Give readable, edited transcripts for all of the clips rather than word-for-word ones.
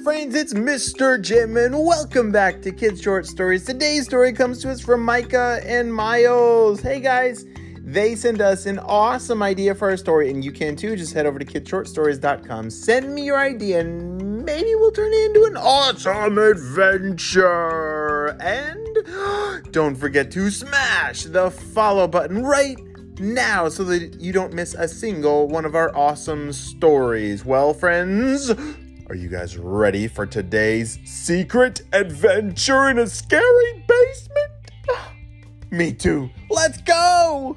friends, it's Mr. Jim, and welcome back to Kids Short Stories. Today's story comes to us from Micah and Miles. Hey guys, they sent us an awesome idea for our story, and you can too. Just head over to kidshortstories.com. Send me your idea, and maybe we'll turn it into an awesome adventure. And don't forget to smash the follow button right now so that you don't miss a single one of our awesome stories. Well, friends, are you guys ready for today's secret adventure in a scary basement? Me too. Let's go!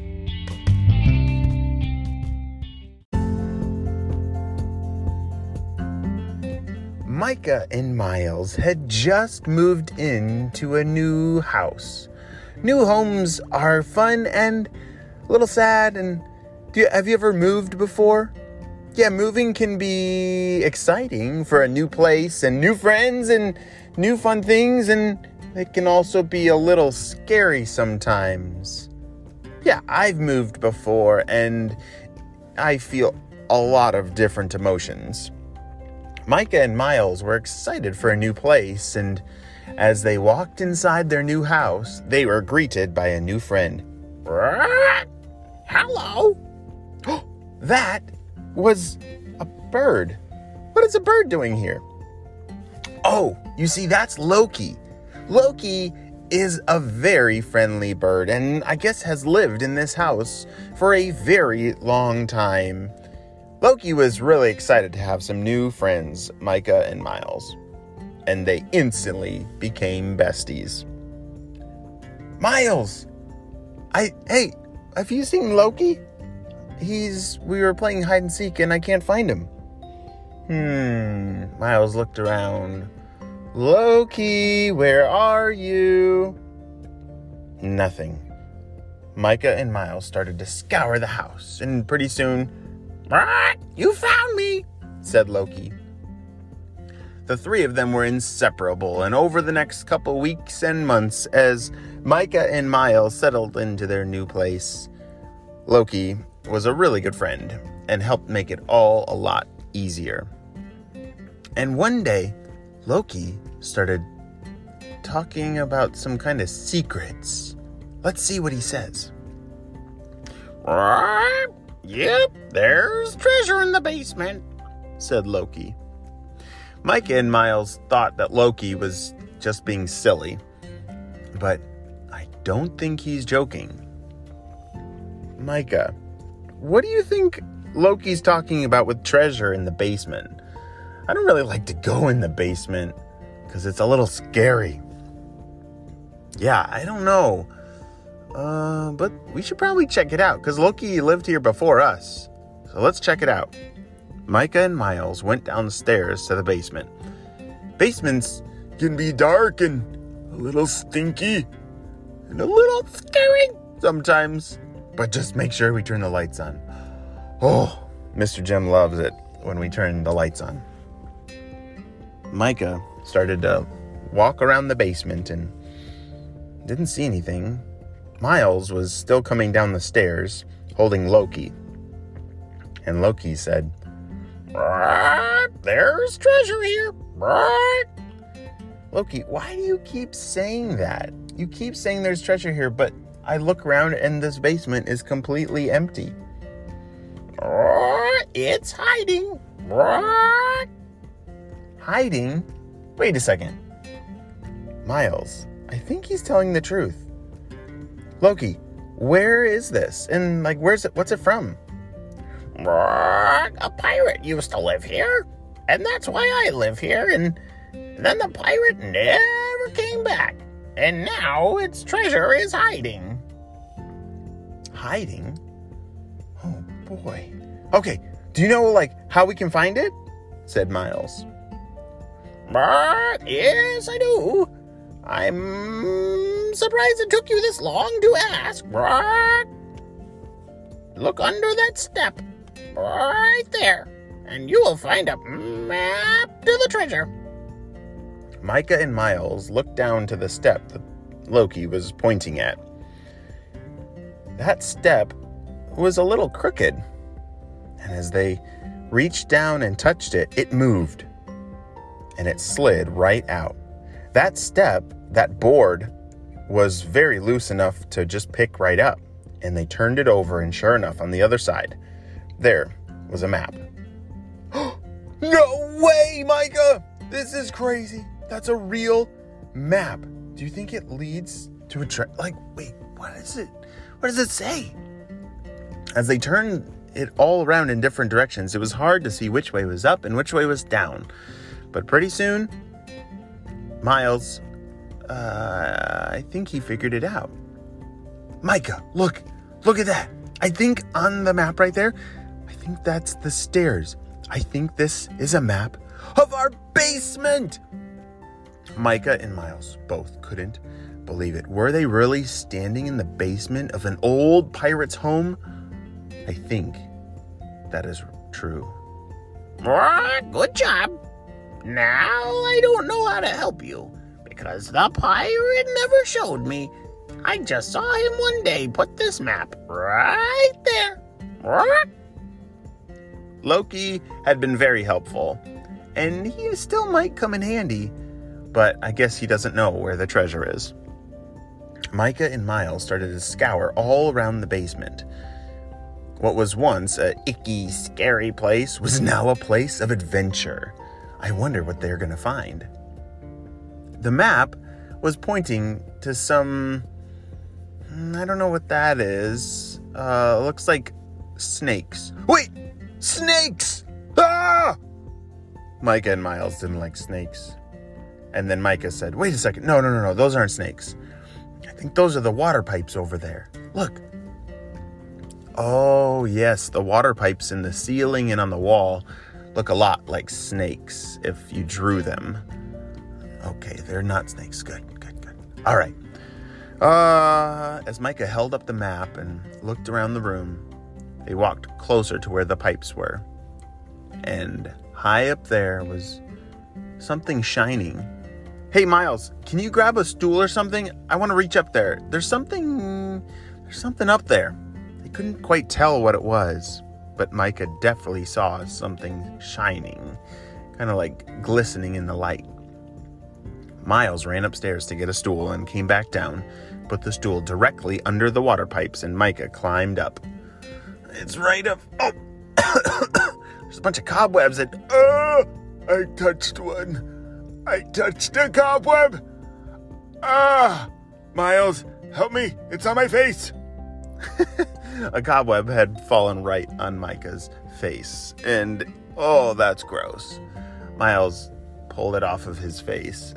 Micah and Miles had just moved into a new house. New homes are fun and a little sad. And have you ever moved before? Yeah, moving can be exciting for a new place and new friends and new fun things, and it can also be a little scary sometimes. Yeah, I've moved before, and I feel a lot of different emotions. Micah and Miles were excited for a new place, and as they walked inside their new house, they were greeted by a new friend. Hello! That was a bird. What is a bird doing here? Oh, you see, that's Loki. Loki is a very friendly bird, and I guess has lived in this house for a very long time. Loki was really excited to have some new friends, Micah and Miles, and they instantly became besties. Miles! Hey, have you seen Loki? We were playing hide and seek and I can't find him. Miles looked around. Loki, where are you? Nothing. Micah and Miles started to scour the house, and pretty soon, you found me, said Loki. The three of them were inseparable, and over the next couple weeks and months, as Micah and Miles settled into their new place, Loki was a really good friend and helped make it all a lot easier. And one day, Loki started talking about some kind of secrets. Let's see what he says. Yep, there's treasure in the basement, said Loki. Micah and Miles thought that Loki was just being silly, but I don't think he's joking. Micah, what do you think Loki's talking about with treasure in the basement? I don't really like to go in the basement because it's a little scary. Yeah, I don't know. But we should probably check it out because Loki lived here before us. So let's check it out. Micah and Miles went downstairs to the basement. Basements can be dark and a little stinky and a little scary sometimes. But just make sure we turn the lights on. Oh, Mr. Jim loves it when we turn the lights on. Micah started to walk around the basement and didn't see anything. Miles was still coming down the stairs, holding Loki. And Loki said, there's treasure here. Loki, why do you keep saying that? You keep saying there's treasure here, but I look around and this basement is completely empty. It's hiding. Hiding? Wait a second. Miles, I think he's telling the truth. Loki, where is this? And what's it from? A pirate used to live here, and that's why I live here, and then the pirate never came back, and now its treasure is hiding. Hiding? Oh boy. Okay, do you know how we can find it? Said Miles. Yes, I do. I'm surprised it took you this long to ask. Look under that step. Right there. And you will find a map to the treasure. Micah and Miles looked down to the step that Loki was pointing at. That step was a little crooked. And as they reached down and touched it, it moved. and it slid right out. That board, was very loose enough to just pick right up, and they turned it over, and sure enough, on the other side, there was a map. No way, Micah! This is crazy. That's a real map. Do you think it leads to a wait, what is it? What does it say? As they turned it all around in different directions, it was hard to see which way was up and which way was down. But pretty soon, Miles, I think he figured it out. Micah, look at that. I think on the map right there, I think that's the stairs. I think this is a map of our basement. Micah and Miles both couldn't believe it. Were they really standing in the basement of an old pirate's home? I think that is true. Good job. Now I don't know how to help you because the pirate never showed me. I just saw him one day put this map right there. Loki had been very helpful, and he still might come in handy, but I guess he doesn't know where the treasure is. Micah and Miles started to scour all around the basement. What was once a icky, scary place was now a place of adventure. I wonder what they're going to find. The map was pointing to some... I don't know what that is. Looks like snakes. Wait! Snakes! Ah! Micah and Miles didn't like snakes. And then Micah said, wait a second. No. Those aren't snakes. I think those are the water pipes over there. Look. Oh, yes. The water pipes in the ceiling and on the wall look a lot like snakes if you drew them. Okay, they're not snakes. Good. All right. As Micah held up the map and looked around the room, they walked closer to where the pipes were. And high up there was something shining. Hey, Miles, can you grab a stool or something? I want to reach up there. There's something up there. They couldn't quite tell what it was, but Micah definitely saw something shining, kind of like glistening in the light. Miles ran upstairs to get a stool and came back down, put the stool directly under the water pipes, and Micah climbed up. It's right up. Oh, there's a bunch of cobwebs and... I touched one. I touched a cobweb. Miles, help me. It's on my face. A cobweb had fallen right on Micah's face. And, oh, that's gross. Miles pulled it off of his face.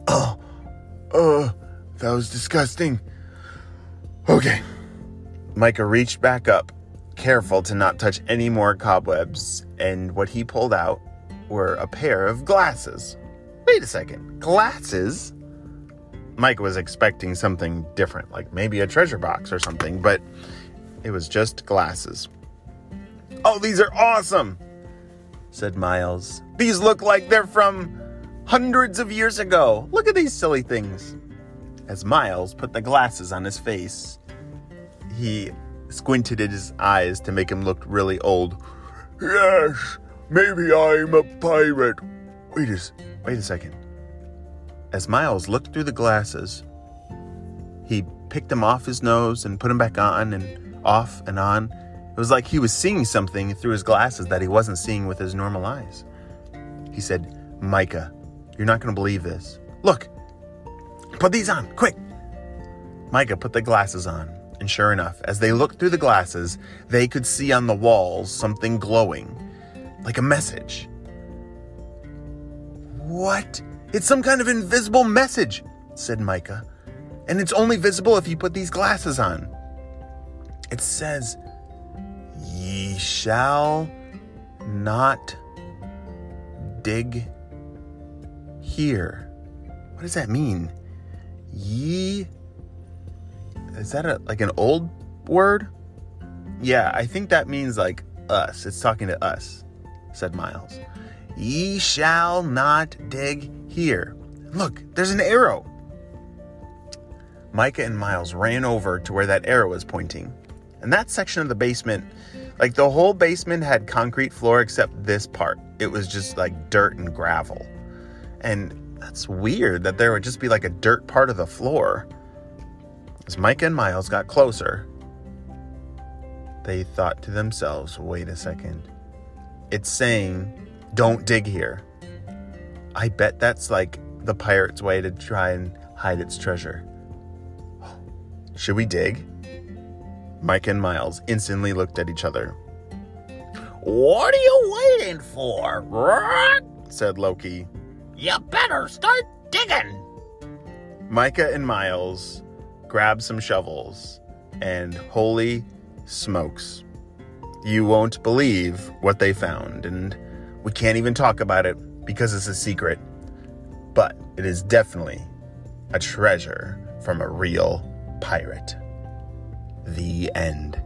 That was disgusting. Okay. Micah reached back up, careful to not touch any more cobwebs, and what he pulled out were a pair of glasses. Wait a second, glasses? Micah was expecting something different, like maybe a treasure box or something, but it was just glasses. Oh, these are awesome, said Miles. These look like they're from hundreds of years ago. Look at these silly things. As Miles put the glasses on his face, he squinted at his eyes to make him look really old. Yes, maybe I'm a pirate. Wait a second. As Miles looked through the glasses, he picked them off his nose and put them back on and off and on. It was like he was seeing something through his glasses that he wasn't seeing with his normal eyes. He said, Micah, you're not going to believe this. Look, put these on, quick. Micah put the glasses on, and sure enough, as they looked through the glasses, they could see on the walls something glowing, like a message. What? It's some kind of invisible message, said Micah. And it's only visible if you put these glasses on. It says, ye shall not dig here. What does that mean? Ye? Is that like an old word? Yeah, I think that means like us. It's talking to us, said Miles. Ye shall not dig here. Look, there's an arrow. Micah and Miles ran over to where that arrow was pointing. And that section of the basement, like the whole basement had concrete floor except this part. It was just like dirt and gravel. And that's weird that there would just be like a dirt part of the floor. As Micah and Miles got closer, they thought to themselves, wait a second. It's saying, don't dig here. I bet that's like the pirate's way to try and hide its treasure. Should we dig? Micah and Miles instantly looked at each other. What are you waiting for? Said Loki. You better start digging. Micah and Miles grabbed some shovels, and holy smokes, you won't believe what they found, and we can't even talk about it because it's a secret, but it is definitely a treasure from a real pirate. The end.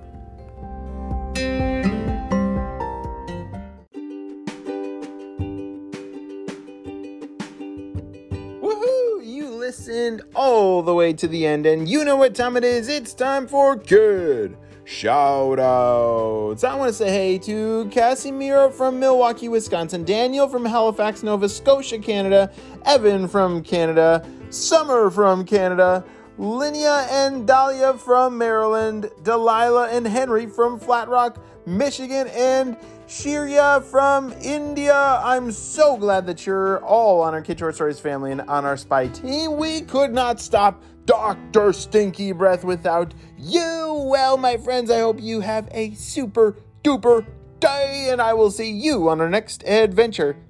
Woohoo! You listened all the way to the end, and you know what time it is. It's time for Kid Shout Outs. I want to say hey to Casimiro from Milwaukee, Wisconsin, Daniel from Halifax, Nova Scotia, Canada, Evan from Canada, Summer from Canada, Linnea and Dahlia from Maryland, Delilah and Henry from Flat Rock, Michigan, and Shirya from India. I'm so glad that you're all on our Kid Short Stories family and on our spy team. We could not stop Dr. Stinky Breath without you. Well, my friends, I hope you have a super duper day, and I will see you on our next adventure.